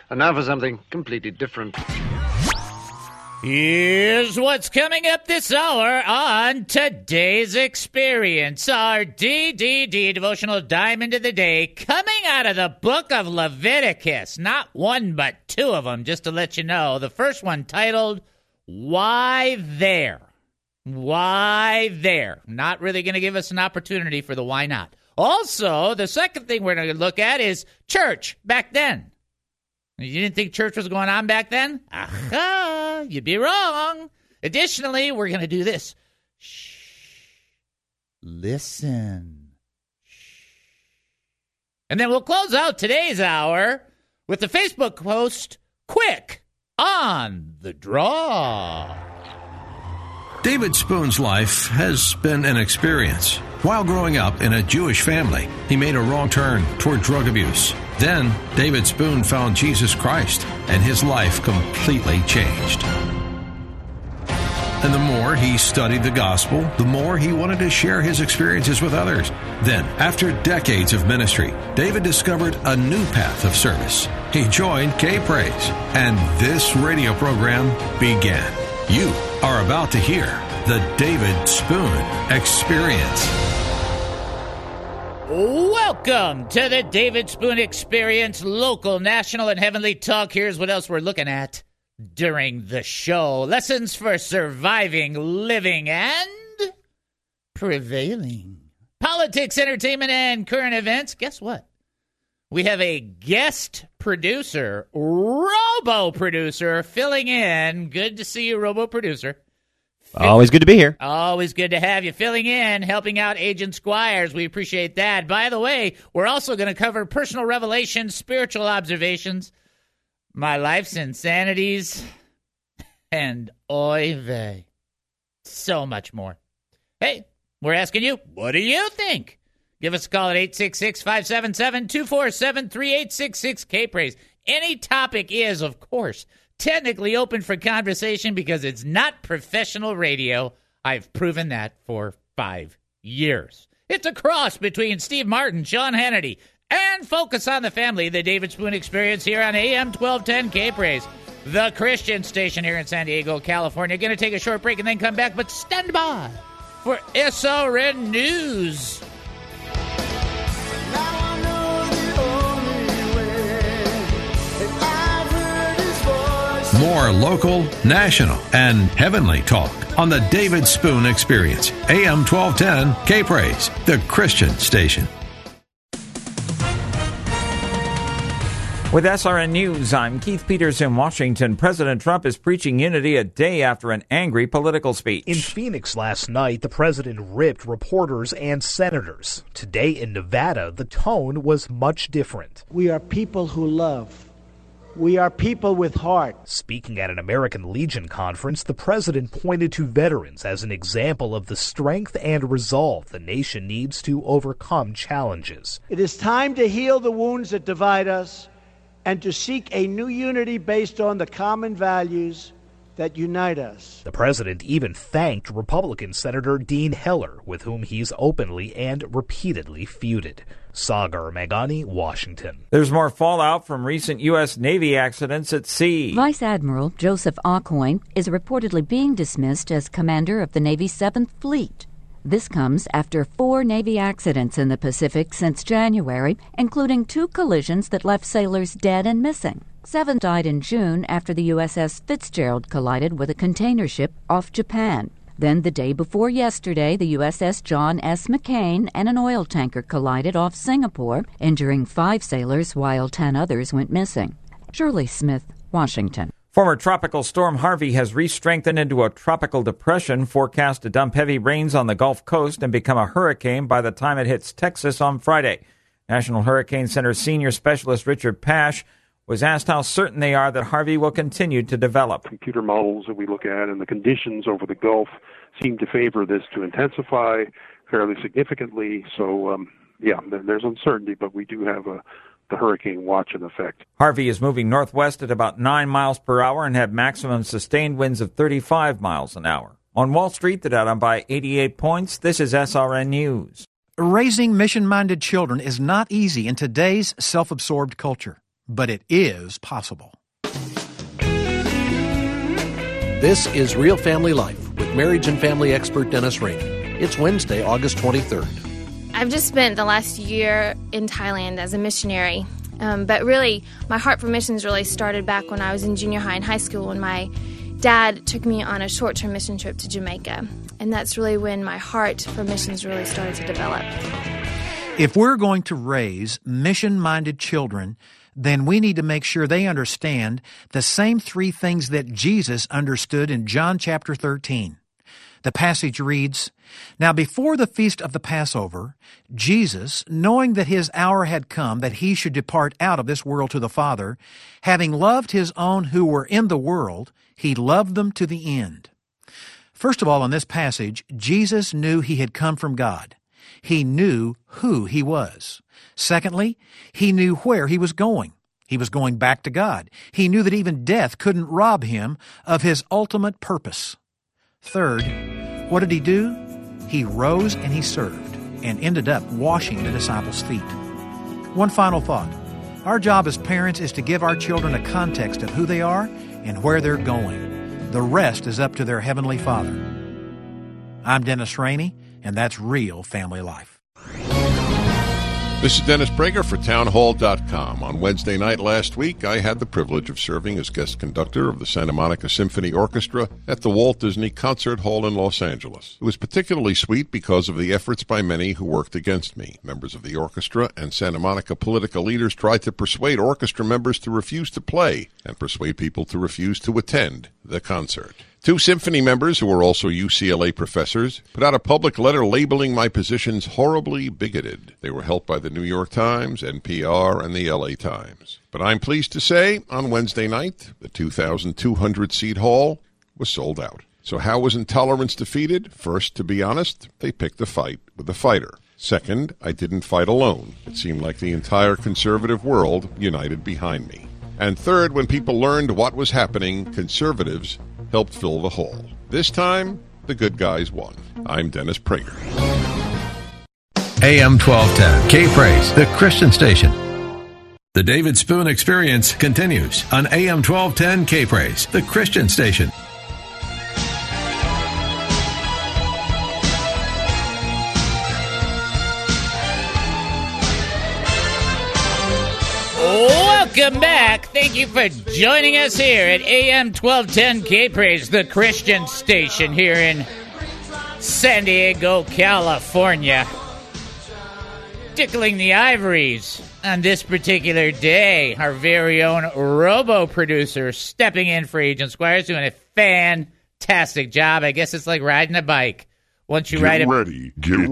And now for something completely different. Here's what's coming up this hour on Today's Experience, our DDD devotional diamond of the day, coming out of the book of Leviticus. Not one, but two of them, just to let you know. The first one titled, Why There? Why There? Not really going to give us an opportunity for the why not. Also, the second thing we're going to look at is church back then. You didn't think church was going on back then? Aha! You'd be wrong. Additionally, we're going to do this. Shh. Listen. Shh. And then we'll close out today's hour with the Facebook post, Quick on the Draw. David Spoon's life has been an experience. While growing up in a Jewish family, he made a wrong turn toward drug abuse. Then, David Spoon found Jesus Christ, and his life completely changed. And the more he studied the gospel, the more he wanted to share his experiences with others. Then, after decades of ministry, David discovered a new path of service. He joined K-Praise, and this radio program began. You are about to hear the David Spoon Experience. Welcome to the David Spoon Experience, local, national, and heavenly talk. Here's what else we're looking at during the show. Lessons for surviving, living, and prevailing. Politics, entertainment, and current events. Guess what? We have a guest producer, robo-producer, filling in. Good to see you, robo-producer. Always good to be here. Always good to have you filling in, helping out Agent Squires. We appreciate that. By the way, we're also going to cover personal revelations, spiritual observations, my life's insanities, and oy vey. So much more. Hey, we're asking you, what do you think? Give us a call at 866-577-247-3866, K-Praise. Any topic is, of course, technically open for conversation because it's not professional radio. I've proven that for 5 years. It's a cross between Steve Martin, Sean Hannity, and Focus on the Family, the David Spoon Experience here on AM 1210 K-Praise, the Christian station here in San Diego, California. Going to take a short break and then come back, but stand by for SRN News. More local, national, and heavenly talk on the David Spoon Experience. AM 1210, K-Praise, the Christian station. With SRN News, I'm Keith Peters in Washington. President Trump is preaching unity a day after an angry political speech. In Phoenix last night, the president ripped reporters and senators. Today in Nevada, the tone was much different. We are people who love. We are people with heart. Speaking at an American Legion conference, the president pointed to veterans as an example of the strength and resolve the nation needs to overcome challenges. It is time to heal the wounds that divide us and to seek a new unity based on the common values that unite us. The president even thanked Republican Senator Dean Heller, with whom he's openly and repeatedly feuded. Sagar Meghani, Washington. There's more fallout from recent U.S. Navy accidents at sea. Vice Admiral Joseph Aucoin is reportedly being dismissed as commander of the Navy's 7th Fleet. This comes after 4 Navy accidents in the Pacific since January, including 2 collisions that left sailors dead and missing. 7 died in June after the USS Fitzgerald collided with a container ship off Japan. Then the day before yesterday, the USS John S. McCain and an oil tanker collided off Singapore, injuring 5 sailors while 10 others went missing. Shirley Smith, Washington. Former Tropical Storm Harvey has re-strengthened into a tropical depression, forecast to dump heavy rains on the Gulf Coast and become a hurricane by the time it hits Texas on Friday. National Hurricane Center senior specialist Richard Pash was asked how certain they are that Harvey will continue to develop. Computer models that we look at and the conditions over the Gulf seem to favor this to intensify fairly significantly. So, there's uncertainty, but we do have the hurricane watch in effect. Harvey is moving northwest at about 9 miles per hour and had maximum sustained winds of 35 miles an hour. On Wall Street, the Dow down by 88 points. This is SRN News. Raising mission-minded children is not easy in today's self-absorbed culture. but it is possible. This is Real Family Life with marriage and family expert Dennis Rainey. It's Wednesday, August 23rd. I've just spent the last year in Thailand as a missionary. But really, my heart for missions really started back when I was in junior high and high school when my dad took me on a short-term mission trip to Jamaica. And that's really when my heart for missions really started to develop. If we're going to raise mission-minded children, then we need to make sure they understand the same three things that Jesus understood in John chapter 13. The passage reads, "Now before the feast of the Passover, Jesus, knowing that his hour had come that he should depart out of this world to the Father, having loved his own who were in the world, he loved them to the end." First of all, in this passage, Jesus knew he had come from God. He knew who he was. Secondly, he knew where he was going. He was going back to God. He knew that even death couldn't rob him of his ultimate purpose. Third, what did he do? He rose and he served and ended up washing the disciples' feet. One final thought. Our job as parents is to give our children a context of who they are and where they're going. The rest is up to their Heavenly Father. I'm Dennis Rainey, and that's Real Family Life. This is Dennis Prager for Townhall.com. On Wednesday night last week, I had the privilege of serving as guest conductor of the Santa Monica Symphony Orchestra at the Walt Disney Concert Hall in Los Angeles. It was particularly sweet because of the efforts by many who worked against me. Members of the orchestra and Santa Monica political leaders tried to persuade orchestra members to refuse to play and persuade people to refuse to attend the concert. Two symphony members, who were also UCLA professors, put out a public letter labeling my positions horribly bigoted. They were helped by the New York Times, NPR, and the LA Times. But I'm pleased to say, on Wednesday night, the 2,200-seat hall was sold out. So how was intolerance defeated? First, to be honest, they picked a fight with a fighter. Second, I didn't fight alone. It seemed like the entire conservative world united behind me. And third, when people learned what was happening, conservatives helped fill the hall. This time, the good guys won. I'm Dennis Prager. AM 1210, K-Praise, the Christian station. The David Spoon Experience continues on AM 1210, K-Praise, the Christian station. Welcome back. Thank you for joining us here at AM 1210 K-Praise, the Christian station here in San Diego, California. Tickling the ivories on this particular day. Our very own robo-producer stepping in for Agent Squires, doing a fantastic job. I guess it's like riding a bike. Once you ride it, Get ready.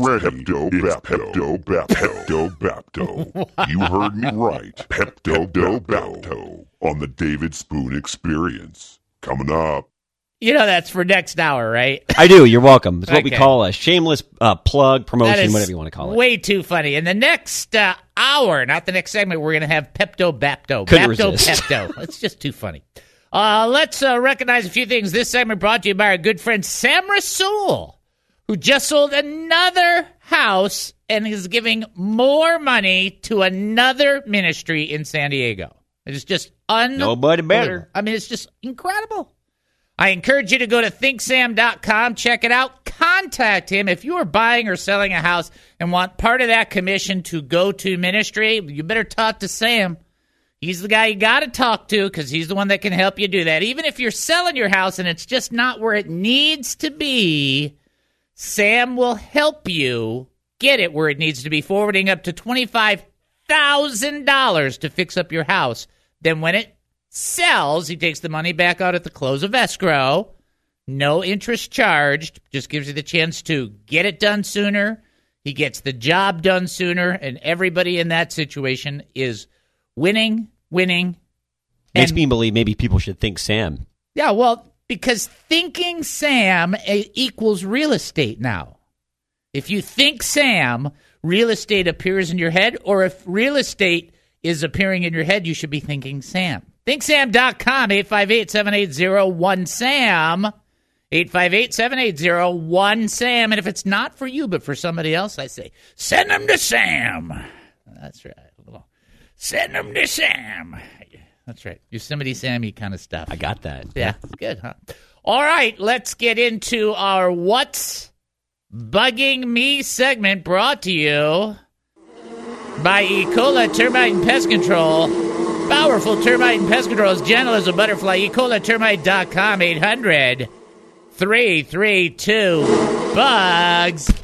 Pepto-Bapto. You heard me right. Pepto-Bapto on the David Spoon Experience. Coming up. You know that's for next hour, right? I do. You're welcome. It's what we call a shameless plug, promotion, whatever you want to call it. Way too funny. In the next hour, not the next segment, we're going to have Pepto-Bapto. Couldn't resist. Pepto. It's just too funny. Let's recognize a few things. This segment brought to you by our good friend Sam Rasool, who just sold another house and is giving more money to another ministry in San Diego. It is just nobody better. I mean, it's just incredible. I encourage you to go to thinksam.com, check it out, contact him. If you are buying or selling a house and want part of that commission to go to ministry, you better talk to Sam. He's the guy you got to talk to because he's the one that can help you do that. Even if you're selling your house and it's just not where it needs to be, Sam will help you get it where it needs to be, forwarding up to $25,000 to fix up your house. Then when it sells, he takes the money back out at the close of escrow. No interest charged. Just gives you the chance to get it done sooner. He gets the job done sooner, and everybody in that situation is winning. Makes me believe maybe people should think Sam. Yeah, well, because thinking Sam equals real estate now. If you think Sam, real estate appears in your head, or if real estate is appearing in your head, you should be thinking Sam. ThinkSam.com, 858-780-1SAM, 858-780-1SAM. And if it's not for you but for somebody else, I say, send them to Sam. That's right. Send them to Sam. That's right. Yosemite Sammy kind of stuff. I got that. Yeah, it's good, huh? All right, let's get into our What's Bugging Me segment, brought to you by Ecola Termite and Pest Control. Powerful termite and pest control, as gentle as a butterfly. EcolaTermite.com, 800-332-BUGS.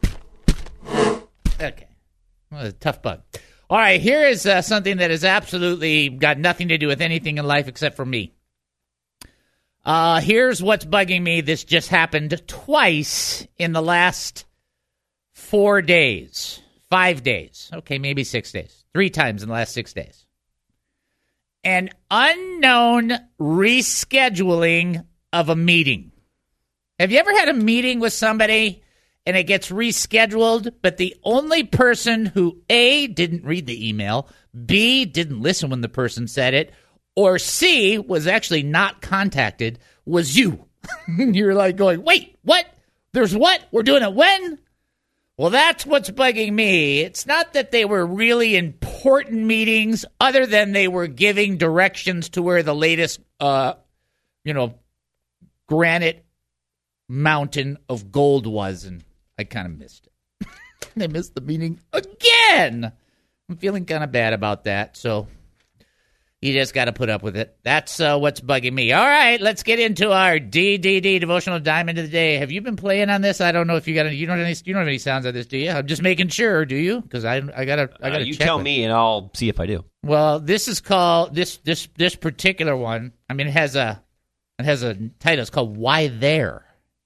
Okay. Well, a tough bug. All right, here is something that has absolutely got nothing to do with anything in life except for me. Here's what's bugging me. This just happened twice in the last 4 days. 5 days. Okay, maybe 6 days. 3 times in the last 6 days. An unknown rescheduling of a meeting. Have you ever had a meeting with somebody and it gets rescheduled, but the only person who A, didn't read the email, B, didn't listen when the person said it, or C, was actually not contacted, was you? You're like going, wait, what? There's what? We're doing it when? Well, that's what's bugging me. It's not that they were really important meetings, other than they were giving directions to where the latest, granite mountain of gold was, and I kind of missed it. I missed the meeting again. I'm feeling kind of bad about that, so you just got to put up with it. That's what's bugging me. All right, let's get into our DDD Devotional Diamond of the Day. Have you been playing on this? I don't know if you got any. You don't have any sounds of this, do you? I'm just making sure. Do you? Because I gotta. You check tell me, and I'll see if I do. Well, this is called this particular one. I mean, it has a title. It's called "Why There."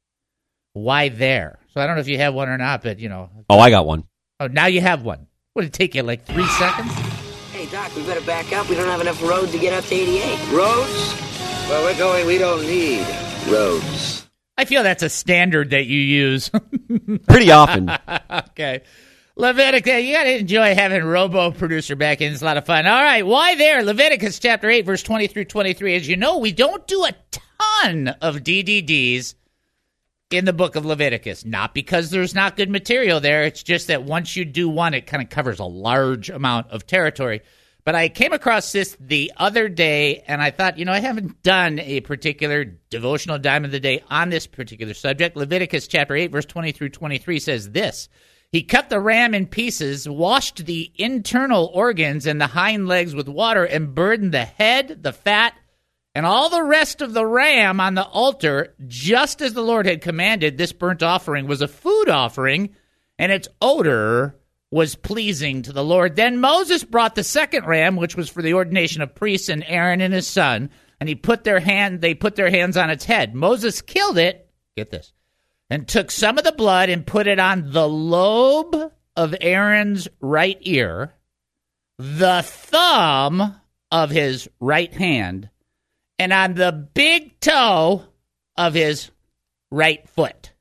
Why There? So I don't know if you have one or not, but Oh, I got one. Oh, now you have one. Would it take you like 3 seconds? Hey, Doc, we better back up. We don't have enough road to get up to 88. Roads? Where we're going, we don't need roads. I feel that's a standard that you use. Pretty often. Okay. Leviticus, you got to enjoy having Robo Producer back in. It's a lot of fun. All right, why there? Leviticus chapter 8, verse 20 through 23. As you know, we don't do a ton of DDDs in the book of Leviticus. Not because there's not good material there. It's just that once you do one, it kind of covers a large amount of territory. But I came across this the other day, and I thought, I haven't done a particular devotional dime of the day on this particular subject. Leviticus chapter 8, verse 20 through 23 says this: He cut the ram in pieces, washed the internal organs and the hind legs with water, and burdened the head, the fat, and all the rest of the ram on the altar, just as the Lord had commanded. This burnt offering was a food offering, and its odor was pleasing to the Lord. Then Moses brought the second ram, which was for the ordination of priests, and Aaron and his son, and they put their hands on its head. Moses killed it, get this, and took some of the blood and put it on the lobe of Aaron's right ear, the thumb of his right hand, and on the big toe of his right foot.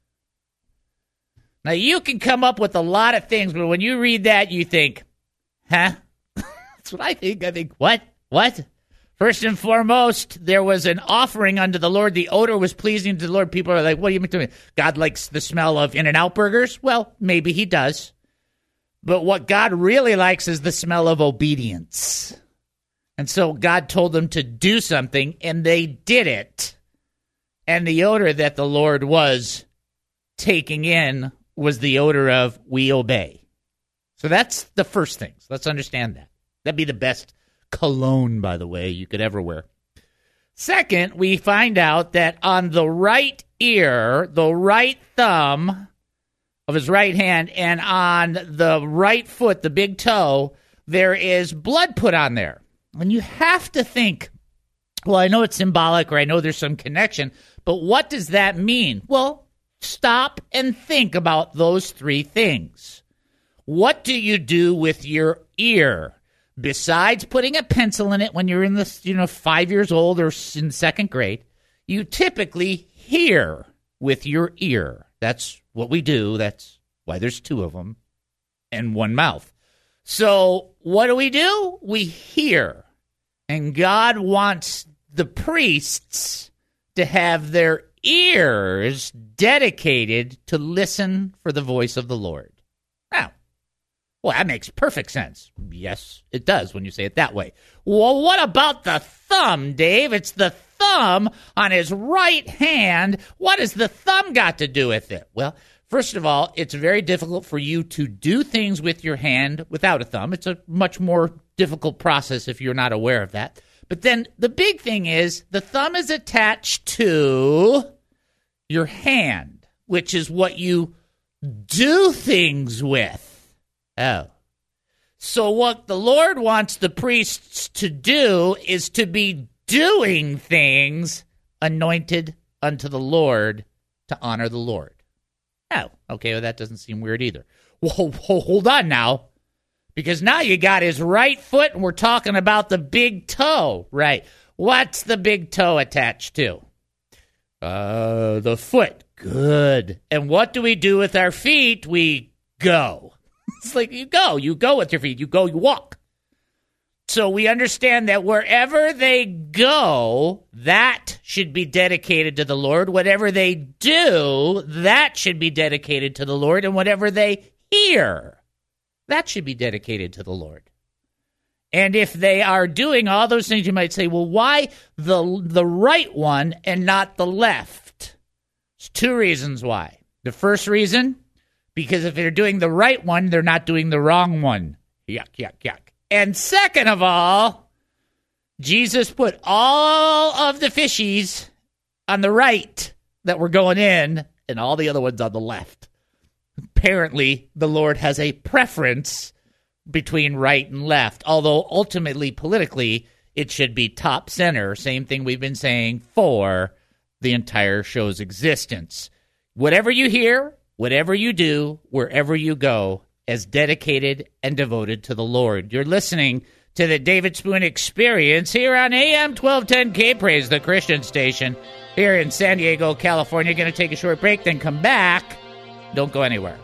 Now, you can come up with a lot of things, but when you read that, you think, huh? That's what I think. I think, what? What? First and foremost, there was an offering unto the Lord. The odor was pleasing to the Lord. People are like, what do you mean? God likes the smell of In-N-Out burgers? Well, maybe he does. But what God really likes is the smell of obedience. And so God told them to do something, and they did it. And the odor that the Lord was taking in was the odor of we obey. So that's the first thing. So let's understand that. That'd be the best cologne, by the way, you could ever wear. Second, we find out that on the right ear, the right thumb of his right hand, and on the right foot, the big toe, there is blood put on there. And you have to think, well, I know it's symbolic, or I know there's some connection, but what does that mean? Well, stop and think about those three things. What do you do with your ear? Besides putting a pencil in it when you're in the 5 years old or in second grade, you typically hear with your ear. That's what we do. That's why there's two of them and one mouth. So what do? We hear. And God wants the priests to have their ears dedicated to listen for the voice of the Lord. Now, Well, that makes perfect sense. Yes, it does when you say it that way. Well, what about the thumb, Dave? It's the thumb on his right hand. What has the thumb got to do with it? Well, first of all, it's very difficult for you to do things with your hand without a thumb. It's a much more difficult process if you're not aware of that. But then the big thing is the thumb is attached to your hand, which is what you do things with. Oh. So what the Lord wants the priests to do is to be doing things anointed unto the Lord to honor the Lord. Oh, okay, well, that doesn't seem weird either. Well, hold on now, because now you got his right foot, and we're talking about the big toe, right? What's the big toe attached to? The foot. Good. And what do we do with our feet? We go. It's like you go with your feet. You go, you walk. So we understand that wherever they go, that should be dedicated to the Lord. Whatever they do, that should be dedicated to the Lord. And whatever they hear, that should be dedicated to the Lord. And if they are doing all those things, you might say, well, why the right one and not the left? There's two reasons why. The first reason, because if they're doing the right one, they're not doing the wrong one. Yuck, yuck, yuck. And second of all, Jesus put all of the fishies on the right that were going in and all the other ones on the left. Apparently, the Lord has a preference between right and left, although ultimately, politically, it should be top center. Same thing we've been saying for the entire show's existence. Whatever you hear, whatever you do, wherever you go, as dedicated and devoted to the Lord. You're listening to the David Spoon Experience here on AM 1210 K-Praise, the Christian station, here in San Diego, California. Going to take a short break, then come back. Don't go anywhere.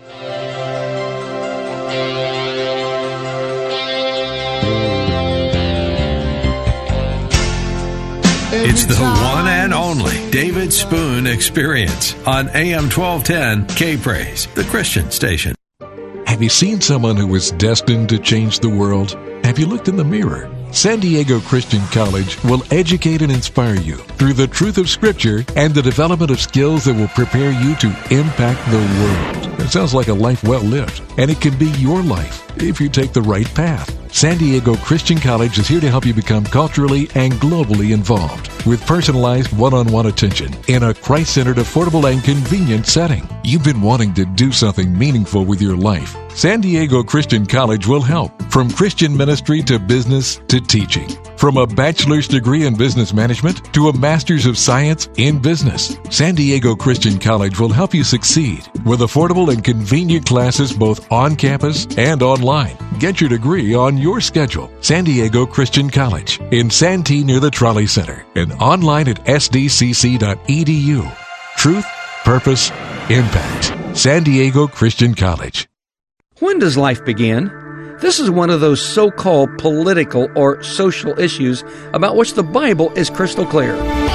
It's the one and only David Spoon Experience on AM 1210 K-Praise, the Christian station. Have you seen someone who is destined to change the world? Have you looked in the mirror? San Diego Christian College will educate and inspire you through the truth of Scripture and the development of skills that will prepare you to impact the world. It sounds like a life well lived, and it can be your life if you take the right path. San Diego Christian College is here to help you become culturally and globally involved with personalized one-on-one attention in a Christ-centered, affordable, and convenient setting. You've been wanting to do something meaningful with your life. San Diego Christian College will help, from Christian ministry to business to teaching. From a bachelor's degree in business management to a master's of science in business, San Diego Christian College will help you succeed with affordable and convenient classes both on campus and online. Get your degree on your schedule. San Diego Christian College in Santee near the Trolley Center and online at sdcc.edu. Truth, purpose, impact. San Diego Christian College. When does life begin? This is one of those so-called political or social issues about which the Bible is crystal clear.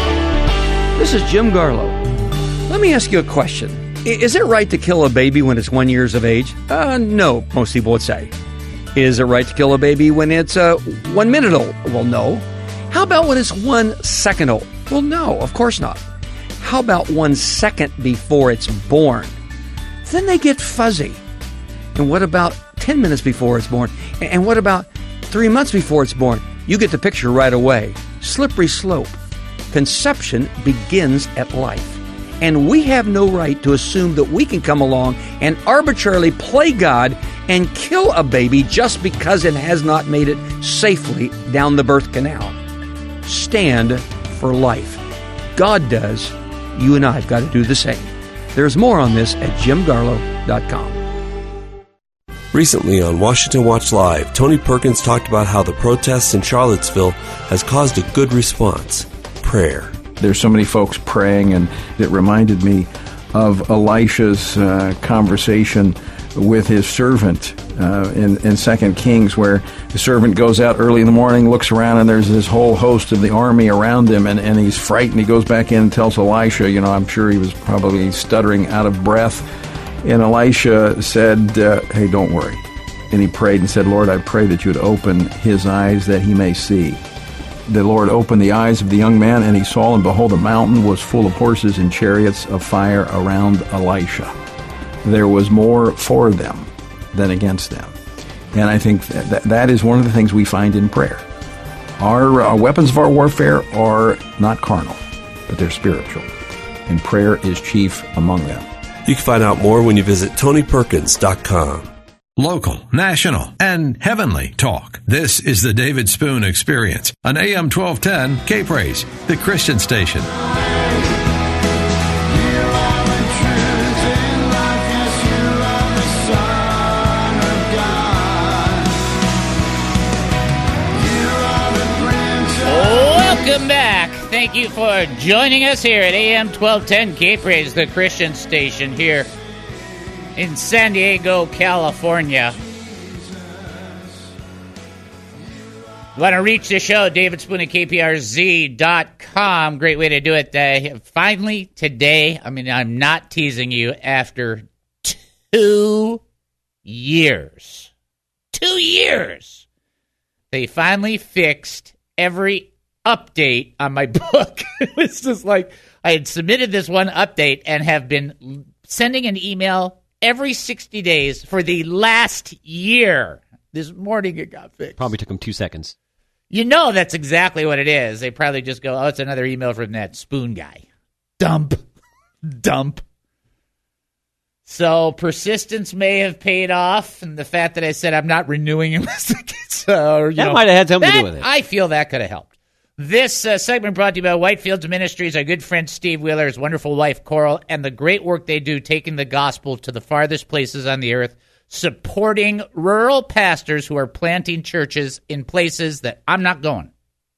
This is Jim Garlow. Let me ask you a question. Is it right to kill a baby when it's 1 year of age? No, most people would say. Is it right to kill a baby when it's 1 minute old? Well, no. How about when it's 1 second old? Well, no, of course not. How about 1 second before it's born? Then they get fuzzy. And what about 10 minutes before it's born? And what about 3 months before it's born? You get the picture right away. Slippery slope. Conception begins at life. And we have no right to assume that we can come along and arbitrarily play God and kill a baby just because it has not made it safely down the birth canal. Stand for life. God does. You and I have got to do the same. There's more on this at jimgarlow.com. Recently on Washington Watch Live, Tony Perkins talked about how the protests in Charlottesville has caused a good response. Prayer. There's so many folks praying, and it reminded me of Elisha's conversation with his servant in 2 Kings, where the servant goes out early in the morning, looks around, and there's this whole host of the army around him, and he's frightened. He goes back in and tells Elisha, I'm sure he was probably stuttering out of breath. And Elisha said, hey, don't worry. And he prayed and said, Lord, I pray that you would open his eyes that he may see. The Lord opened the eyes of the young man, and he saw, and behold, the mountain was full of horses and chariots of fire around Elisha. There was more for them than against them. And I think that is one of the things we find in prayer. Our weapons of our warfare are not carnal, but they're spiritual. And prayer is chief among them. You can find out more when you visit TonyPerkins.com. Local, national, and heavenly talk. This is the David Spoon Experience on AM 1210 K-Praise, the Christian station. Welcome back. Thank you for joining us here at AM 1210 K-Praise, the Christian station here in San Diego, California. Want to reach the show, David Spoon at KPRZ.com. Great way to do it. Finally, today, I'm not teasing you, after 2 years. 2 years! They finally fixed every update on my book. It was just like, I had submitted this one update and have been sending an email every 60 days for the last year. This morning it got fixed. Probably took them 2 seconds. You know that's exactly what it is. They probably just go, oh, it's another email from that Spoon guy. Dump. So persistence may have paid off, and the fact that I said I'm not renewing unless it gets... that might have had something to do with it. I feel that could have helped. This segment brought to you by Whitefields Ministries, our good friend Steve Wheeler, his wonderful wife Coral, and the great work they do taking the gospel to the farthest places on the earth, supporting rural pastors who are planting churches in places that I'm not going.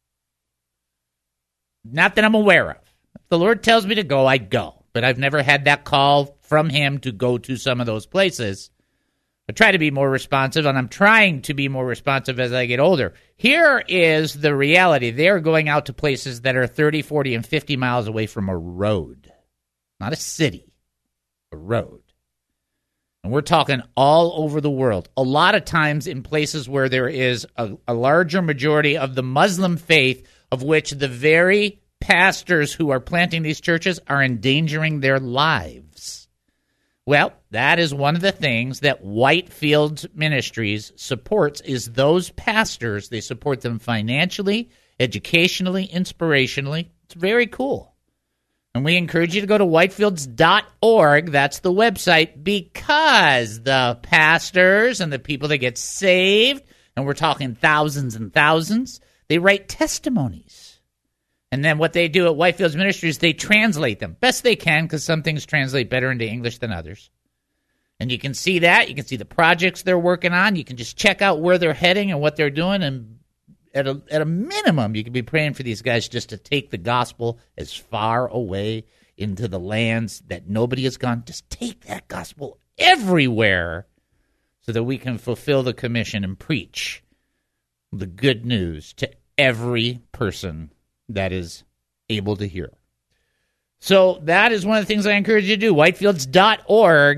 Not that I'm aware of. If the Lord tells me to go, I'd go. But I've never had that call from him to go to some of those places. I try to be more responsive, and I'm trying to be more responsive as I get older. Here is the reality. They are going out to places that are 30, 40, and 50 miles away from a road. Not a city, a road. And we're talking all over the world. A lot of times in places where there is a larger majority of the Muslim faith, of which the very pastors who are planting these churches are endangering their lives. Well, that is one of the things that Whitefields Ministries supports, is those pastors. They support them financially, educationally, inspirationally. It's very cool. And we encourage you to go to whitefields.org. That's the website, because the pastors and the people that get saved, and we're talking thousands and thousands, they write testimonies. And then what they do at Whitefields Ministries, they translate them best they can, because some things translate better into English than others. And you can see that. You can see the projects they're working on. You can just check out where they're heading and what they're doing. And at a minimum, you can be praying for these guys just to take the gospel as far away into the lands that nobody has gone. Just take that gospel everywhere so that we can fulfill the commission and preach the good news to every person that is able to hear. So that is one of the things I encourage you to do. Whitefields.org,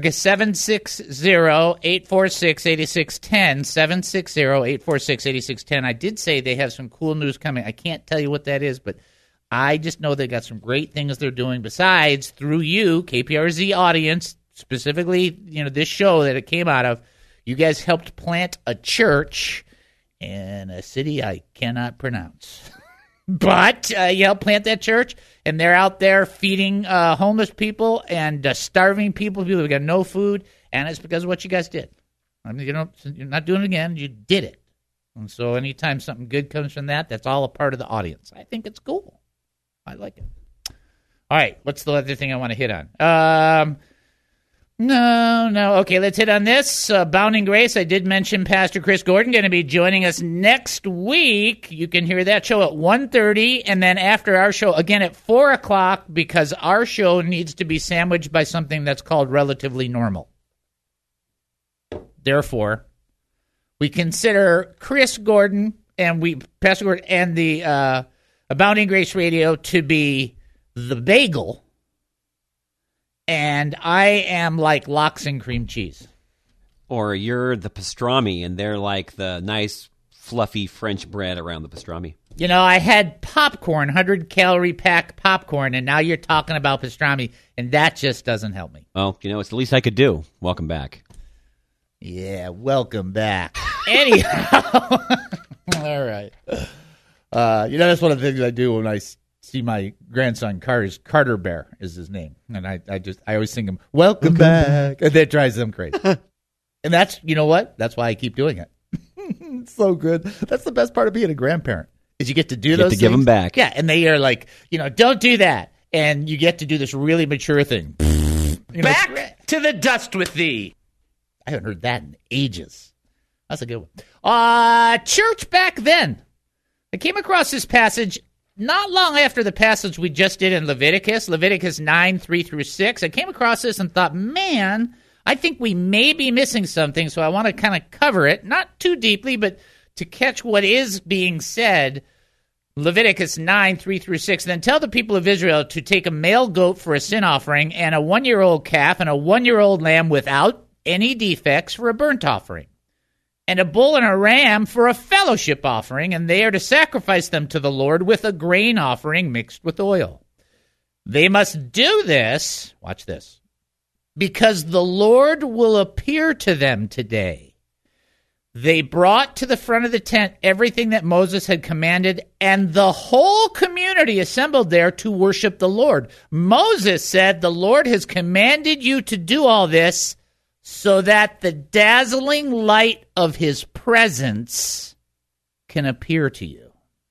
760-846-8610, 760-846-8610. I did say they have some cool news coming. I can't tell you what that is, but I just know they got some great things they're doing besides, through you, KPRZ audience, specifically, this show that it came out of. You guys helped plant a church in a city I cannot pronounce. But you help plant that church, and they're out there feeding homeless people and starving people who got no food, and it's because of what you guys did. You're not doing it again. You did it. And so anytime something good comes from that, that's all a part of the audience. I think it's cool. I like it. All right, what's the other thing I want to hit on? No. Okay, let's hit on this. Abounding Grace, I did mention Pastor Chris Gordon going to be joining us next week. You can hear that show at 1:30, and then after our show, again at 4 o'clock, because our show needs to be sandwiched by something that's called Relatively Normal. Therefore, we consider Chris Gordon Pastor Gordon and the Abounding Grace Radio to be the bagel, and I am like lox and cream cheese. Or you're the pastrami, and they're like the nice, fluffy French bread around the pastrami. You know, I had popcorn, 100-calorie pack popcorn, and now you're talking about pastrami, and that just doesn't help me. Well, you know, it's the least I could do. Welcome back. Yeah, welcome back. Anyhow. All right. You know, that's one of the things I do when I see my grandson Carter Bear is his name. And I always sing him, welcome back. And that drives them crazy. And that's, you know what? That's why I keep doing it. It's so good. That's the best part of being a grandparent is you get to do those things. Give them back. Yeah, and they are like, you know, don't do that. And you get to do this really mature thing. You know, back to the dust with thee. I haven't heard that in ages. That's a good one. Church back then. I came across this passage not long after the passage we just did in Leviticus 9, 3-6. I came across this and thought, man, I think we may be missing something, so I want to kind of cover it, not too deeply, but to catch what is being said. Leviticus 9, 3-6. Then tell the people of Israel to take a male goat for a sin offering and a 1-year-old calf and a 1-year-old lamb without any defects for a burnt offering, and a bull and a ram for a fellowship offering, and they are to sacrifice them to the Lord with a grain offering mixed with oil. They must do this, watch this, because the Lord will appear to them today. They brought to the front of the tent everything that Moses had commanded, and the whole community assembled there to worship the Lord. Moses said, the Lord has commanded you to do all this so that the dazzling light of his presence can appear to you.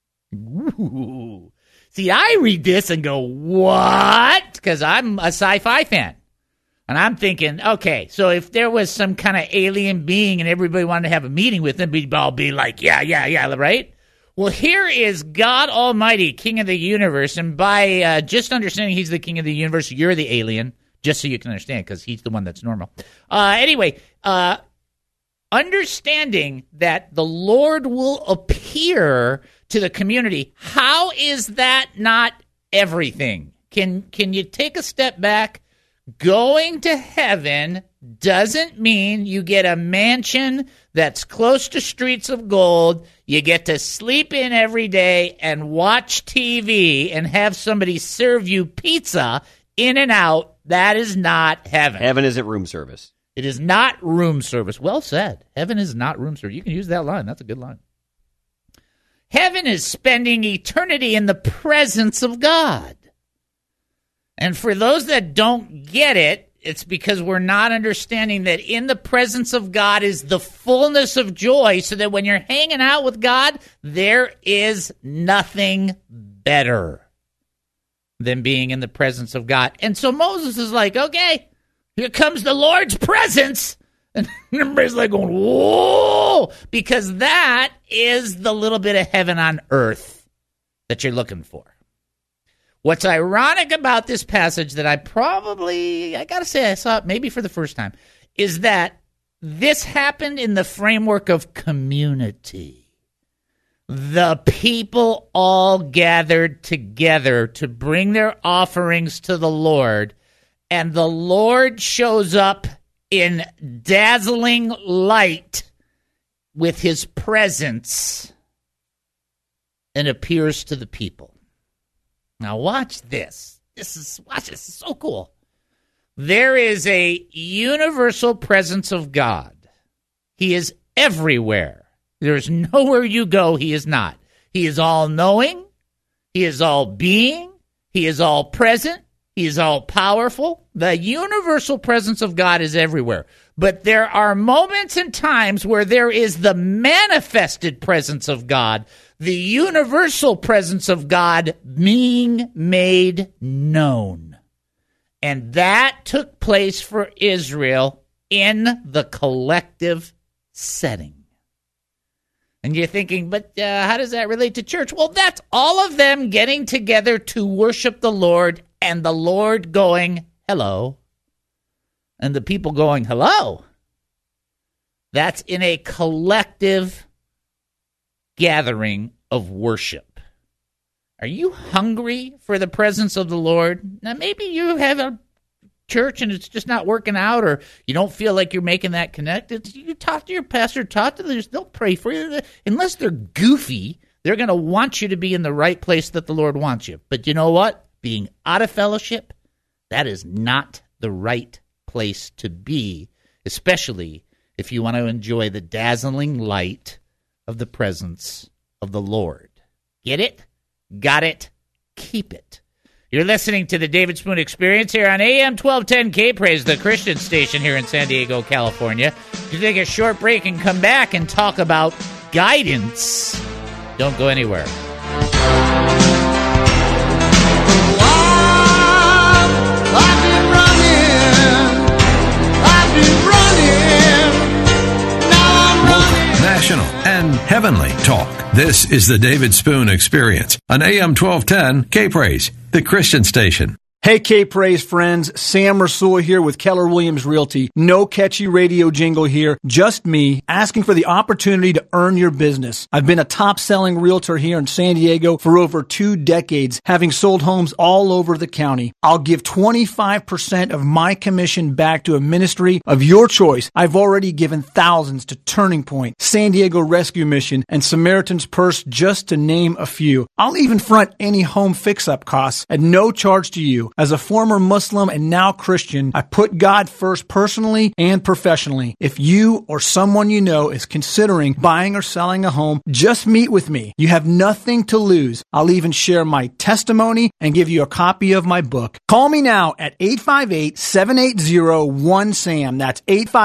Ooh. See, I read this and go, what? Because I'm a sci-fi fan. And I'm thinking, okay, so if there was some kind of alien being and everybody wanted to have a meeting with them, we'd all be like, yeah, right? Well, here is God Almighty, King of the universe, and by just understanding he's the King of the universe, you're the alien, just so you can understand, because he's the one that's normal. Anyway, understanding that the Lord will appear to the community, how is that not everything? Can you take a step back? Going to heaven doesn't mean you get a mansion that's close to streets of gold, you get to sleep in every day and watch TV and have somebody serve you pizza in and out. That is not heaven. Heaven isn't room service. It is not room service. Well said. Heaven is not room service. You can use that line. That's a good line. Heaven is spending eternity in the presence of God. And for those that don't get it, it's because we're not understanding that in the presence of God is the fullness of joy, so that when you're hanging out with God, there is nothing better than being in the presence of God. And so Moses is like, okay, here comes the Lord's presence. And everybody's like going, whoa, because that is the little bit of heaven on earth that you're looking for. What's ironic about this passage that I gotta say, I saw it maybe for the first time, is that this happened in the framework of community. The people all gathered together to bring their offerings to the Lord, and the Lord shows up in dazzling light with his presence and appears to the people. Now watch this. This is so cool. There is a universal presence of God. He is everywhere. There's nowhere you go he is not. He is all-knowing. He is all-being. He is all-present. He is all-powerful. The universal presence of God is everywhere. But there are moments and times where there is the manifested presence of God, the universal presence of God being made known. And that took place for Israel in the collective setting. And you're thinking, but how does that relate to church? Well, that's all of them getting together to worship the Lord, and the Lord going, hello, and the people going, hello. That's in a collective gathering of worship. Are you hungry for the presence of the Lord? Now, maybe you have a church and it's just not working out, or you don't feel like you're making that connect, you talk to your pastor, talk to others. They'll pray for you. Unless they're goofy, they're going to want you to be in the right place that the Lord wants you. But you know what? Being out of fellowship, that is not the right place to be, especially if you want to enjoy the dazzling light of the presence of the Lord. Get it? Got it? Keep it. You're listening to the David Spoon Experience here on AM 1210 K-Praise, the Christian station here in San Diego, California. You take a short break and come back and talk about guidance. Don't go anywhere. National and heavenly talk. This is the David Spoon Experience on AM 1210 K-Praise, the Christian station. Hey, K-Praise friends, Sam Rasool here with Keller Williams Realty. No catchy radio jingle here, just me asking for the opportunity to earn your business. I've been a top-selling realtor here in San Diego for over 2 decades, having sold homes all over the county. I'll give 25% of my commission back to a ministry of your choice. I've already given thousands to Turning Point, San Diego Rescue Mission, and Samaritan's Purse, just to name a few. I'll even front any home fix-up costs at no charge to you. As a former Muslim and now Christian, I put God first personally and professionally. If you or someone you know is considering buying or selling a home, just meet with me. You have nothing to lose. I'll even share my testimony and give you a copy of my book. Call me now at 858-780-1SAM. That's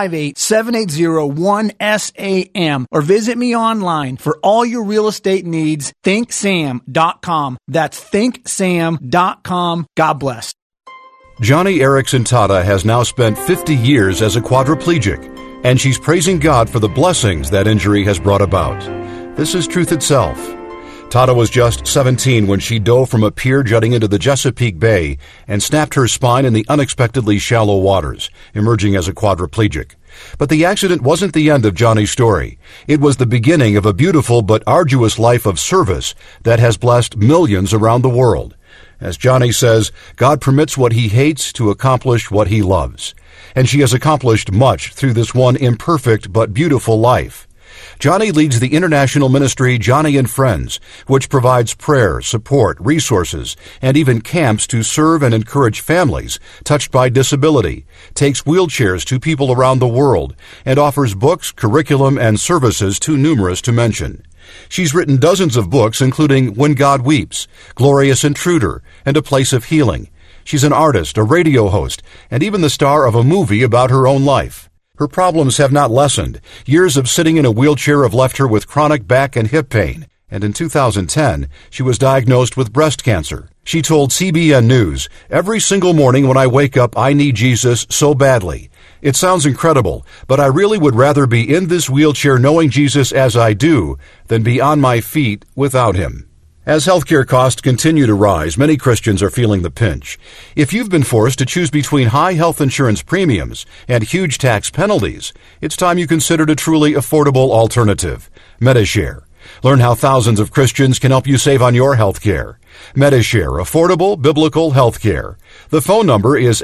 858-780-1SAM. Or visit me online for all your real estate needs. ThinkSam.com. That's ThinkSam.com. God bless. Johnny Erickson Tata has now spent 50 years as a quadriplegic, and she's praising God for the blessings that injury has brought about. This is truth itself. Tata was just 17 when she dove from a pier jutting into the Chesapeake Bay and snapped her spine in the unexpectedly shallow waters, emerging as a quadriplegic. But the accident wasn't the end of Johnny's story. It was the beginning of a beautiful but arduous life of service that has blessed millions around the world. As Johnny says, God permits what he hates to accomplish what he loves. And she has accomplished much through this one imperfect but beautiful life. Johnny leads the international ministry Johnny and Friends, which provides prayer, support, resources, and even camps to serve and encourage families touched by disability, takes wheelchairs to people around the world, and offers books, curriculum, and services too numerous to mention. She's written dozens of books, including When God Weeps, Glorious Intruder, and A Place of Healing. She's an artist, a radio host, and even the star of a movie about her own life. Her problems have not lessened. Years of sitting in a wheelchair have left her with chronic back and hip pain. And in 2010, she was diagnosed with breast cancer. She told CBN News, "Every single morning when I wake up, I need Jesus so badly. It sounds incredible, but I really would rather be in this wheelchair knowing Jesus as I do than be on my feet without him." As healthcare costs continue to rise, many Christians are feeling the pinch. If you've been forced to choose between high health insurance premiums and huge tax penalties, it's time you considered a truly affordable alternative, Medi-Share. Learn how thousands of Christians can help you save on your health care. Medi-Share, affordable biblical health care. The phone number is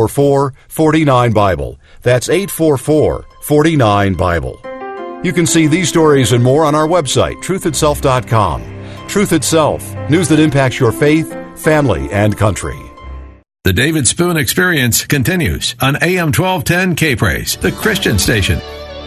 844-49-BIBLE. That's 844-49-BIBLE. You can see these stories and more on our website, truthitself.com. Truth Itself, news that impacts your faith, family, and country. The David Spoon Experience continues on AM 1210 K-Praise, the Christian station.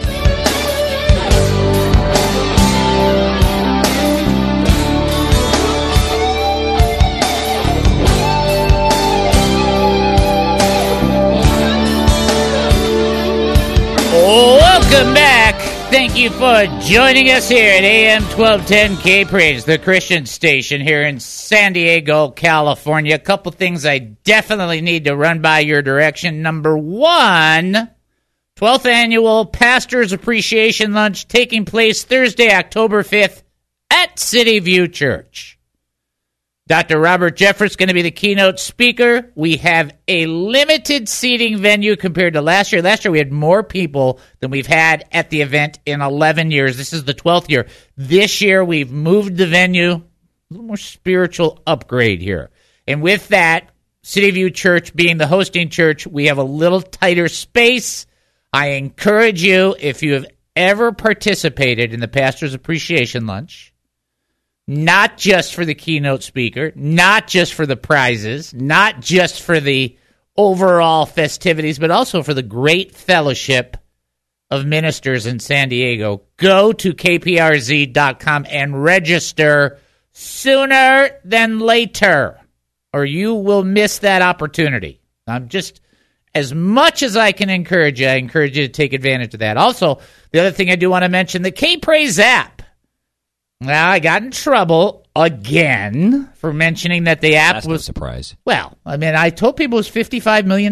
Welcome back. Thank you for joining us here at AM 1210 K-Praise, the Christian station here in San Diego, California. A couple things I definitely need to run by your direction. Number one, 12th Annual Pastors Appreciation Lunch taking place Thursday, October 5th at City View Church. Dr. Robert Jeffress is going to be the keynote speaker. We have a limited seating venue compared to last year. Last year we had more people than we've had at the event in 11 years. This is the 12th year. This year we've moved the venue, a little more spiritual upgrade here. And with that, City View Church being the hosting church, we have a little tighter space. I encourage you, if you have ever participated in the Pastor's Appreciation Lunch, not just for the keynote speaker, not just for the prizes, not just for the overall festivities, but also for the great fellowship of ministers in San Diego, go to kprz.com and register sooner than later, or you will miss that opportunity. I'm just, as much as I can encourage you, I encourage you to take advantage of that. Also, the other thing I do want to mention, the K-Praise app. Now, I got in trouble again for mentioning that the app was no surprise. Well, I mean, I told people it was $55 million.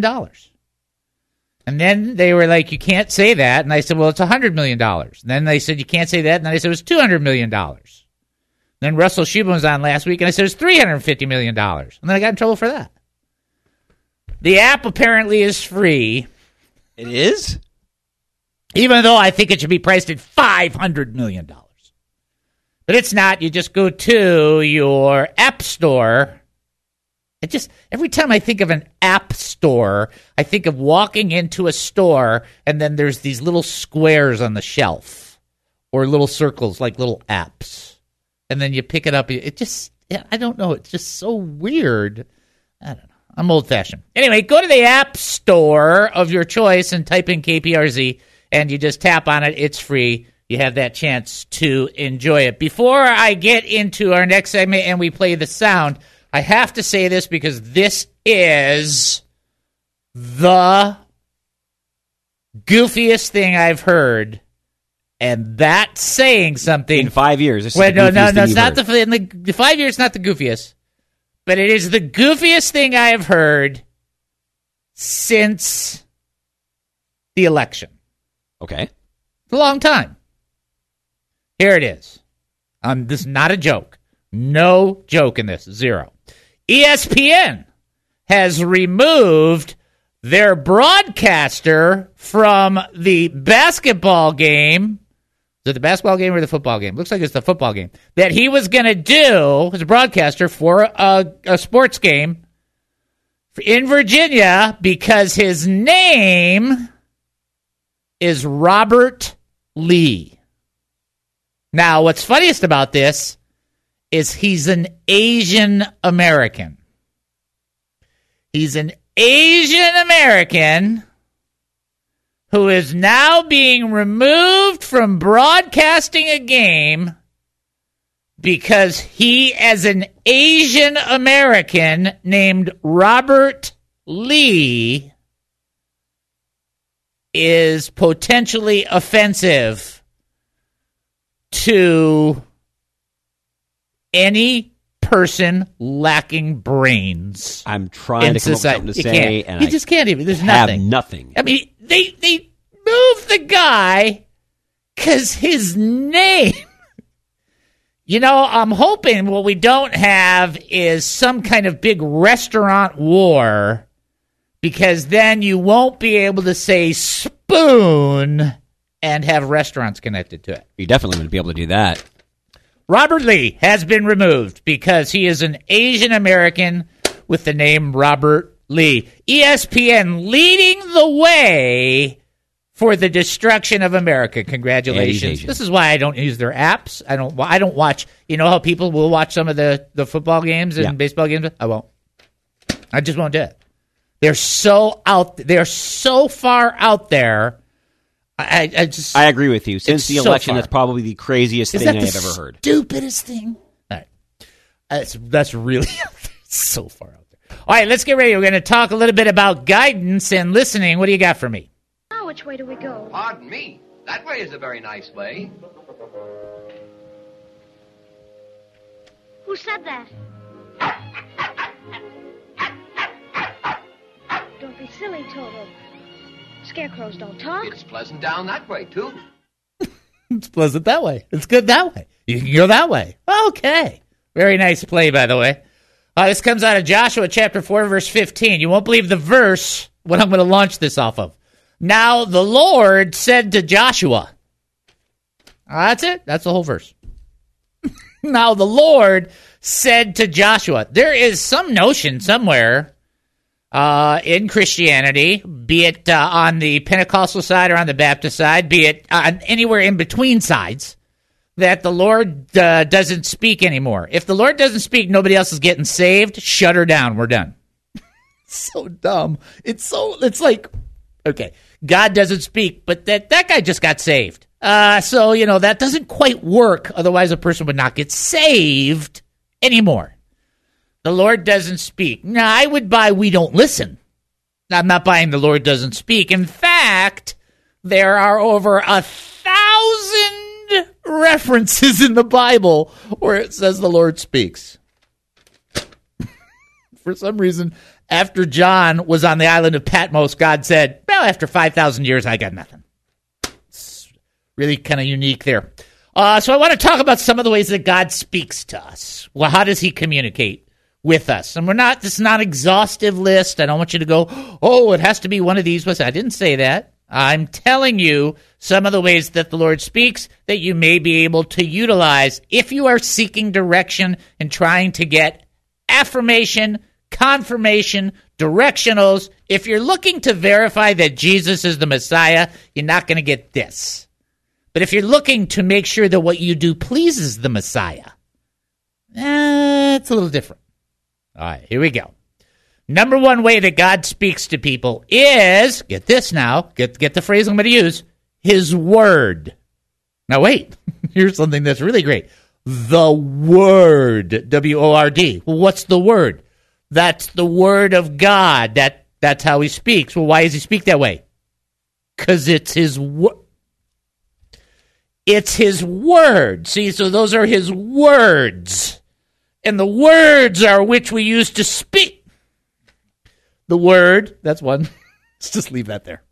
And then they were like, you can't say that. And I said, well, it's $100 million. And then they said, you can't say that. And then I said, it was $200 million. Then Russell Shubin was on last week, and I said, it was $350 million. And then I got in trouble for that. The app apparently is free. It is? Even though I think it should be priced at $500 million. But it's not. You just go to your app store. Every time I think of an app store, I think of walking into a store and then there's these little squares on the shelf or little circles like little apps. And then you pick it up. I don't know. It's just so weird. I don't know. I'm old-fashioned. Anyway, go to the app store of your choice and type in KPRZ and you just tap on it. It's free. You have that chance to enjoy it. Before I get into our next segment and we play the sound, I have to say this because this is the goofiest thing I've heard, and that's saying something. In 5 years. This is Wait, the no, goofiest thing it's you've not heard. the 5 years. Not the goofiest, but it is the goofiest thing I have heard since the election. Okay, it's a long time. Here it is. This is not a joke. No joke in this. Zero. ESPN has removed their broadcaster from the basketball game. Is it the basketball game or the football game? Looks like it's the football game. That he was going to do as a broadcaster for a sports game in Virginia because his name is Robert Lee. Now, what's funniest about this is he's an Asian American. He's an Asian American who is now being removed from broadcasting a game because he, as an Asian American named Robert Lee, is potentially offensive to any person lacking brains. I'm trying to come up with something to say, and you just can't even. There's have nothing. nothing. I mean, they moved the guy because his name. You know, I'm hoping what we don't have is some kind of big restaurant war, because then you won't be able to say spoon and have restaurants connected to it. You definitely wouldn't be able to do that. Robert Lee has been removed because he is an Asian American with the name Robert Lee. ESPN leading the way for the destruction of America. Congratulations. This is why I don't use their apps. I don't watch. You know how people will watch some of the football games and baseball games? I won't. I just won't do it. They're so out. They're so far out there. I agree with you. Since the election, that's probably the craziest thing I've ever heard. Stupidest thing. All right. That's really so far out there. All right, let's get ready. We're going to talk a little bit about guidance and listening. What do you got for me? Now, which way do we go? Pardon me. That way is a very nice way. Who said that? Don't be silly, Toto. Scarecrows don't talk. It's pleasant down that way, too. It's pleasant that way. It's good that way. You can go that way. Okay. Very nice play, by the way. This comes out of Joshua chapter 4, verse 15. You won't believe the verse, what I'm going to launch this off of. Now the Lord said to Joshua. That's it. That's the whole verse. Now the Lord said to Joshua. There is some notion somewhere in Christianity, be it on the Pentecostal side or on the Baptist side, be it anywhere in between sides, that the Lord doesn't speak anymore. If the Lord doesn't speak, nobody else is getting saved. Shut her down. We're done. So dumb. It's like, okay, God doesn't speak, but that guy just got saved. So, that doesn't quite work. Otherwise, a person would not get saved anymore. The Lord doesn't speak. Now, I would buy we don't listen. I'm not buying the Lord doesn't speak. In fact, there are over 1,000 references in the Bible where it says the Lord speaks. For some reason, after John was on the island of Patmos, God said, well, after 5,000 years, I got nothing. It's really kind of unique there. So I want to talk about some of the ways that God speaks to us. Well, how does he communicate with us? And this is not an exhaustive list. I don't want you to go, oh, it has to be one of these. I didn't say that. I'm telling you some of the ways that the Lord speaks that you may be able to utilize if you are seeking direction and trying to get affirmation, confirmation, directionals. If you're looking to verify that Jesus is the Messiah, you're not going to get this. But if you're looking to make sure that what you do pleases the Messiah, it's a little different. All right, here we go. Number one way that God speaks to people is, get this now, get the phrase I'm going to use, his word. Now wait, here's something that's really great. The word, W-O-R-D. Well, what's the word? That's the word of God. That's how he speaks. Well, why does he speak that way? Because it's his word. It's his word. See, so those are his words. And the words are which we use to speak. The word, that's one. Let's just leave that there.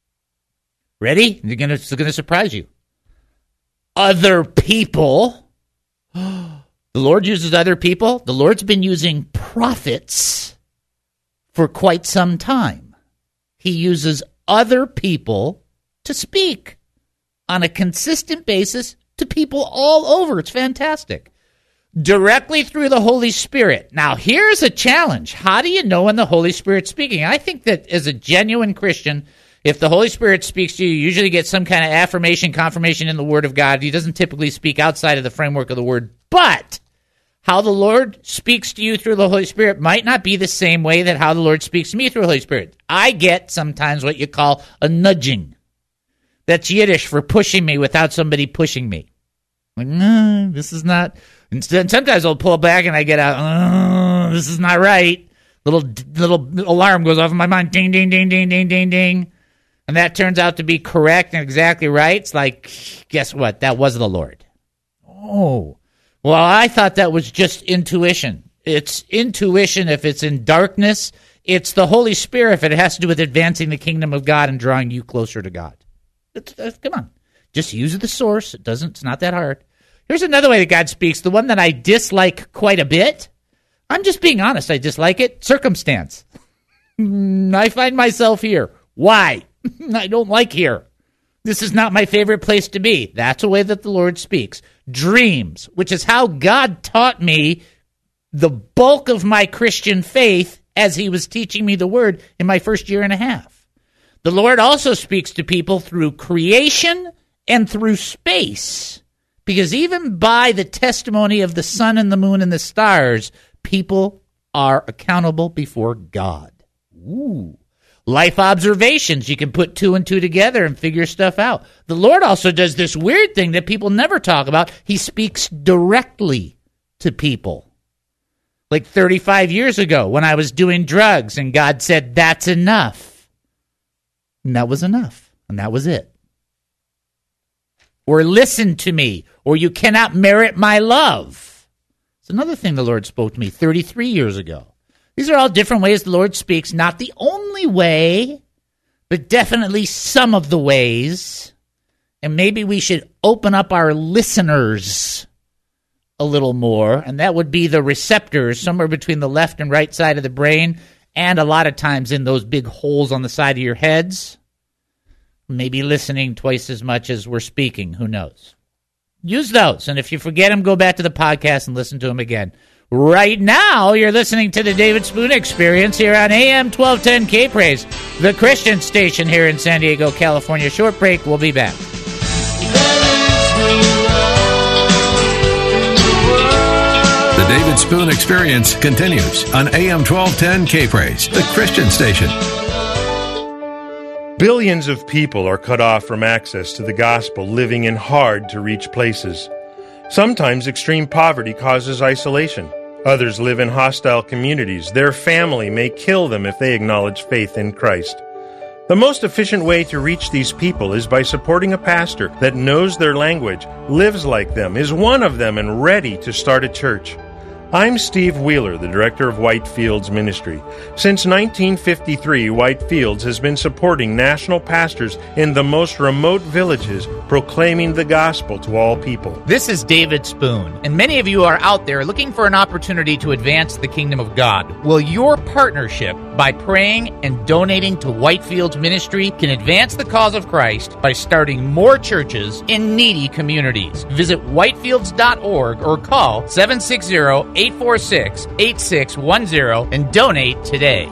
Ready? It's going to surprise you. Other people. The Lord uses other people. The Lord's been using prophets for quite some time. He uses other people to speak on a consistent basis to people all over. It's fantastic. Directly through the Holy Spirit. Now, here's a challenge. How do you know when the Holy Spirit's speaking? I think that as a genuine Christian, if the Holy Spirit speaks to you, you usually get some kind of affirmation, confirmation in the Word of God. He doesn't typically speak outside of the framework of the Word. But how the Lord speaks to you through the Holy Spirit might not be the same way that how the Lord speaks to me through the Holy Spirit. I get sometimes what you call a nudging. That's Yiddish for pushing me without somebody pushing me. Like, no, this is not... Instead, sometimes I'll pull back and I get out, this is not right. Little alarm goes off in my mind. Ding, ding, ding, ding, ding, ding, ding. And that turns out to be correct and exactly right. It's like, guess what? That was the Lord. Oh. Well, I thought that was just intuition. It's intuition if it's in darkness. It's the Holy Spirit if it has to do with advancing the kingdom of God and drawing you closer to God. Come on. Just use the source. It's not that hard. Here's another way that God speaks, the one that I dislike quite a bit. I'm just being honest. I dislike it. Circumstance. I find myself here. Why? I don't like here. This is not my favorite place to be. That's a way that the Lord speaks. Dreams, which is how God taught me the bulk of my Christian faith as he was teaching me the word in my first year and a half. The Lord also speaks to people through creation and through space. Because even by the testimony of the sun and the moon and the stars, people are accountable before God. Ooh. Life observations. You can put two and two together and figure stuff out. The Lord also does this weird thing that people never talk about. He speaks directly to people. Like 35 years ago when I was doing drugs and God said, that's enough. And that was enough. And that was it. Or listen to me, or you cannot merit my love. It's another thing the Lord spoke to me 33 years ago. These are all different ways the Lord speaks. Not the only way, but definitely some of the ways. And maybe we should open up our listeners a little more, and that would be the receptors somewhere between the left and right side of the brain, and a lot of times in those big holes on the side of your heads. Maybe listening twice as much as we're speaking. Who knows? Use those. And if you forget them, go back to the podcast and listen to them again. Right now, you're listening to the David Spoon Experience here on AM 1210 K-Praise, the Christian station here in San Diego, California. Short break. We'll be back. The David Spoon Experience continues on AM 1210 K-Praise, the Christian station. Billions of people are cut off from access to the gospel, living in hard-to-reach places. Sometimes extreme poverty causes isolation. Others live in hostile communities. Their family may kill them if they acknowledge faith in Christ. The most efficient way to reach these people is by supporting a pastor that knows their language, lives like them, is one of them, and ready to start a church. I'm Steve Wheeler, the director of Whitefields Ministry. Since 1953, Whitefields has been supporting national pastors in the most remote villages, proclaiming the gospel to all people. This is David Spoon, and many of you are out there looking for an opportunity to advance the kingdom of God. Well, your partnership by praying and donating to Whitefields Ministry can advance the cause of Christ by starting more churches in needy communities. Visit whitefields.org or call 760-846-8610 and donate today.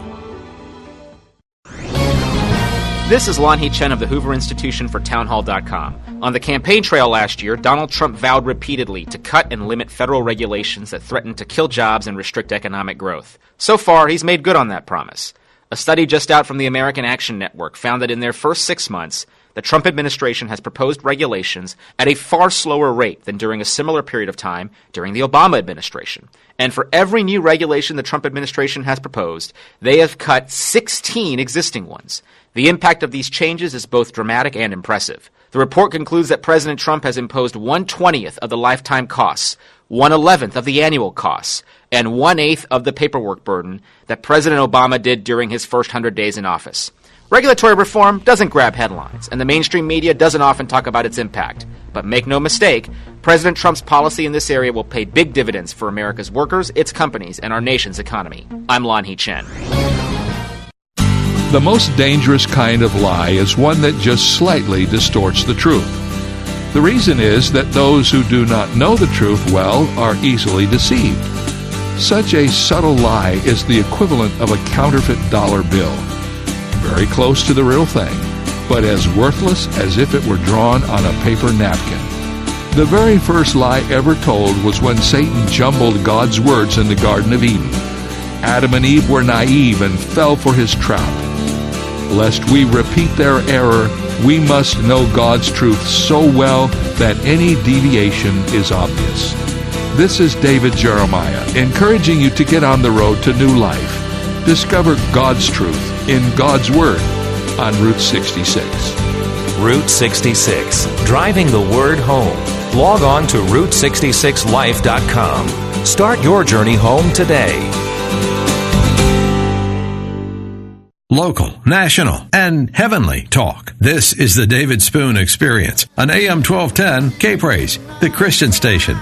This is Lon Hee Chen of the Hoover Institution for Townhall.com. On the campaign trail last year, Donald Trump vowed repeatedly to cut and limit federal regulations that threaten to kill jobs and restrict economic growth. So far, he's made good on that promise. A study just out from the American Action Network found that in their first 6 months, the Trump administration has proposed regulations at a far slower rate than during a similar period of time during the Obama administration. And for every new regulation the Trump administration has proposed, they have cut 16 existing ones. The impact of these changes is both dramatic and impressive. The report concludes that President Trump has imposed 1/20th of the lifetime costs, 1/11th of the annual costs, and 1/8 of the paperwork burden that President Obama did during his first 100 days in office. Regulatory reform doesn't grab headlines, and the mainstream media doesn't often talk about its impact. But make no mistake, President Trump's policy in this area will pay big dividends for America's workers, its companies, and our nation's economy. I'm Lon Hee Chen. The most dangerous kind of lie is one that just slightly distorts the truth. The reason is that those who do not know the truth well are easily deceived. Such a subtle lie is the equivalent of a counterfeit dollar bill. Very close to the real thing, but as worthless as if it were drawn on a paper napkin. The very first lie ever told was when Satan jumbled God's words in the Garden of Eden. Adam and Eve were naive and fell for his trap. Lest we repeat their error, we must know God's truth so well that any deviation is obvious. This is David Jeremiah, encouraging you to get on the road to new life. Discover God's truth in God's Word on Route 66. Route 66, driving the Word home. Log on to Route66Life.com. Start your journey home today. Local, national, and heavenly talk. This is the David Spoon Experience on AM 1210 K-Praise, the Christian station.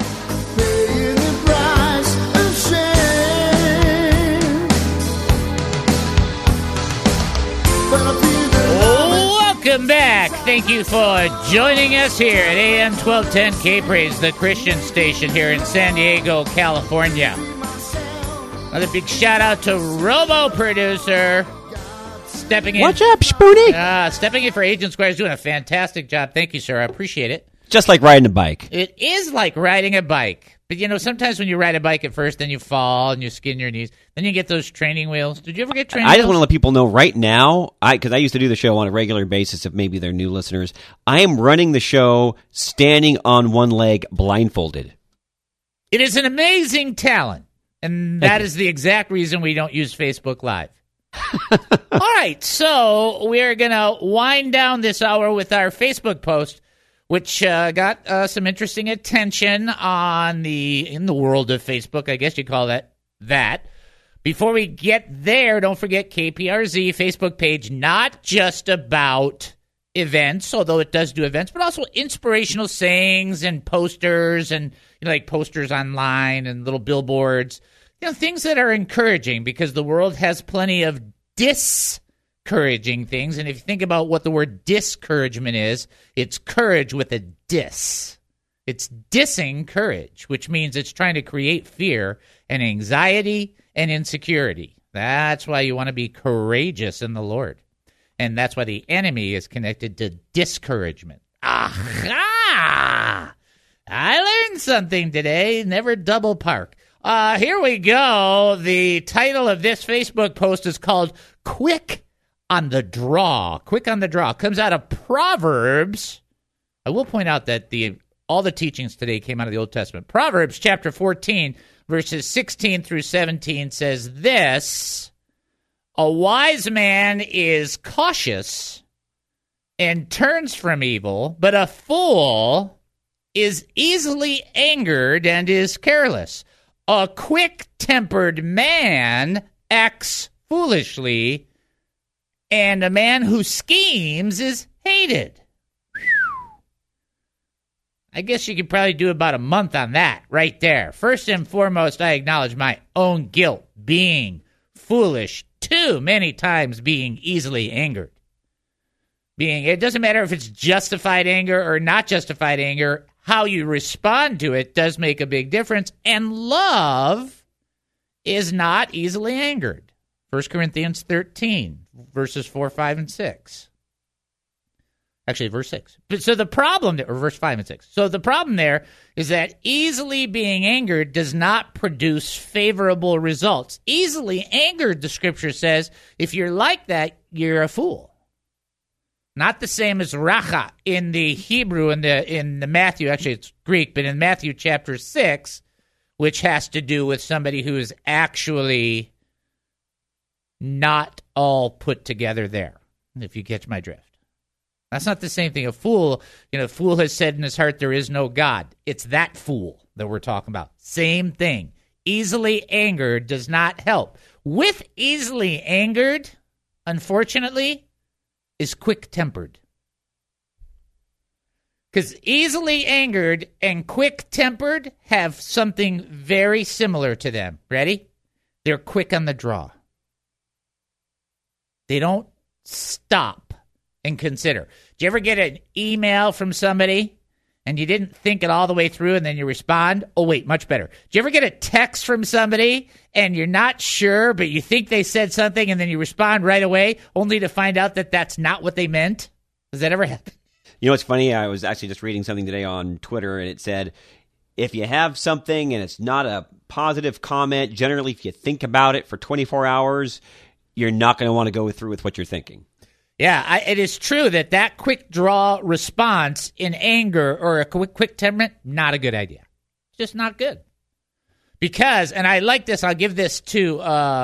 Welcome back. Thank you for joining us here at AM 1210 K-Praise, the Christian station here in San Diego, California. Another big shout out to Robo Producer. Stepping in. What's up, Spoonie? Stepping in for Agent Squares, doing a fantastic job. Thank you, sir. I appreciate it. Just like riding a bike. It is like riding a bike. But, you know, sometimes when you ride a bike at first, then you fall and you skin your knees. Then you get those training wheels. Did you ever get training wheels? I just want to let people know right now, because I used to do the show on a regular basis, if maybe they're new listeners, I am running the show standing on one leg blindfolded. It is an amazing talent. And that is the exact reason we don't use Facebook Live. All right, so we're going to wind down this hour with our Facebook post, which got some interesting attention in the world of Facebook. I guess you call that. Before we get there, don't forget KPRZ Facebook page, not just about events, although it does do events, but also inspirational sayings and posters and like posters online and little billboards. Things that are encouraging, because the world has plenty of discouraging things. And if you think about what the word discouragement is, it's courage with a dis. It's dissing courage, which means it's trying to create fear and anxiety and insecurity. That's why you want to be courageous in the Lord. And that's why the enemy is connected to discouragement. Aha! I learned something today. Never double park. Here we go. The title of this Facebook post is called Quick on the Draw. Quick on the Draw. Comes out of Proverbs. I will point out that all the teachings today came out of the Old Testament. Proverbs chapter 14, verses 16 through 17 says this: a wise man is cautious and turns from evil, but a fool is easily angered and is careless. A quick-tempered man acts foolishly, and a man who schemes is hated. I guess you could probably do about a month on that right there. First and foremost, I acknowledge my own guilt, being foolish too many times, being easily angered. It doesn't matter if it's justified anger or not justified anger, how you respond to it does make a big difference. And love is not easily angered. 1 Corinthians 13, verses 4, 5, and 6. Actually, verse 6. So the problem, or verse 5 and 6. So the problem there is that easily being angered does not produce favorable results. Easily angered, the scripture says, if you're like that, you're a fool. Not the same as racha in the Hebrew, in the Matthew, actually it's Greek, but in Matthew chapter 6, which has to do with somebody who is actually not all put together there, if you catch my drift. That's not the same thing. A fool has said in his heart, there is no God. It's that fool that we're talking about. Same thing. Easily angered does not help. With easily angered, unfortunately, is quick-tempered. Because easily angered and quick-tempered have something very similar to them. Ready? They're quick on the draw. They don't stop and consider. Did you ever get an email from somebody and you didn't think it all the way through and then you respond? Oh, wait, much better. Did you ever get a text from somebody and you're not sure, but you think they said something and then you respond right away only to find out that that's not what they meant? Does that ever happen? You know what's funny? I was actually just reading something today on Twitter, and it said, if you have something and it's not a positive comment, generally if you think about it for 24 hours, you're not going to want to go through with what you're thinking. Yeah, it is true that quick draw response in anger or a quick temperament, not a good idea. It's just not good. Because, and I like this, I'll give this to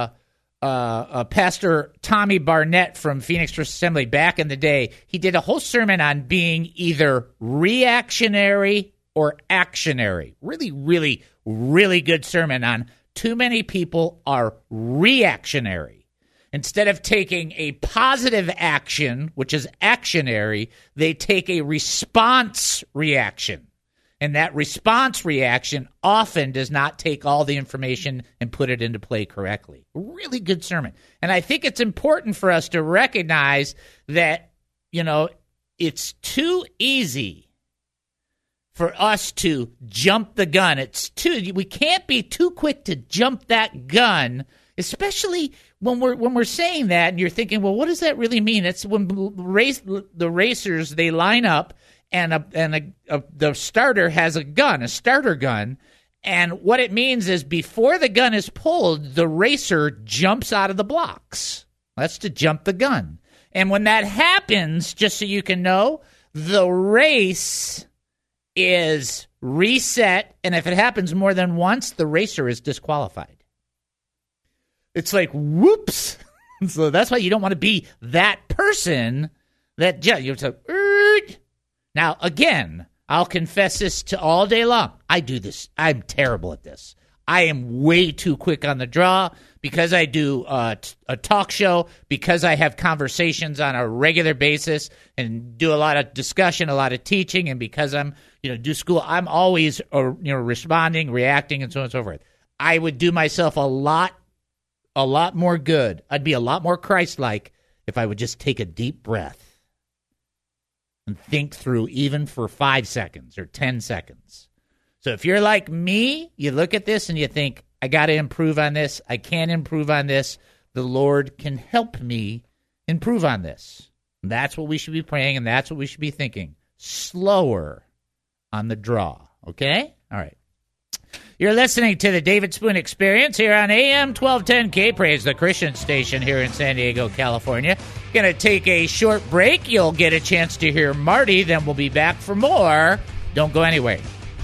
Pastor Tommy Barnett from Phoenix First Assembly back in the day. He did a whole sermon on being either reactionary or actionary. Really, really, really good sermon on too many people are reactionary. Instead of taking a positive action, which is actionary, they take a response reaction. And that response reaction often does not take all the information and put it into play correctly. Really good sermon. And I think it's important for us to recognize that, it's too easy for us to jump the gun. We can't be too quick to jump that gun, especially when we're saying that and you're thinking, well, what does that really mean? It's when the racers, they line up and the starter has a starter gun. And what it means is before the gun is pulled, the racer jumps out of the blocks. That's to jump the gun. And when that happens, just so you can know, the race is reset. And if it happens more than once, the racer is disqualified. It's like, whoops. So that's why you don't want to be that person that you have to. Now, again, I'll confess this to all day long. I do this. I'm terrible at this. I am way too quick on the draw because I do a talk show, because I have conversations on a regular basis and do a lot of discussion, a lot of teaching, and because I'm, do school, I'm always, responding, reacting, and so on and so forth. I would do myself a lot more good. I'd be a lot more Christ-like if I would just take a deep breath and think through even for 5 seconds or 10 seconds. So if you're like me, you look at this and you think, I got to improve on this. I can't improve on this. The Lord can help me improve on this. And that's what we should be praying, and that's what we should be thinking. Slower on the draw, okay? All right. You're listening to the David Spoon Experience here on AM 1210 K-Praise, the Christian station here in San Diego, California. Going to take a short break. You'll get a chance to hear Marty. Then we'll be back for more. Don't go anywhere.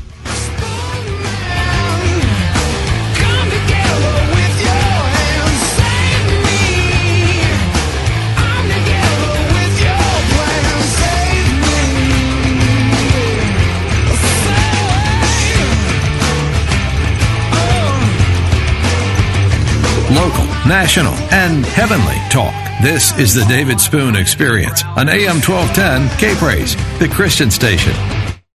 Local, national, and heavenly talk. This is the David Spoon Experience on AM 1210 K-Praise, the Christian station.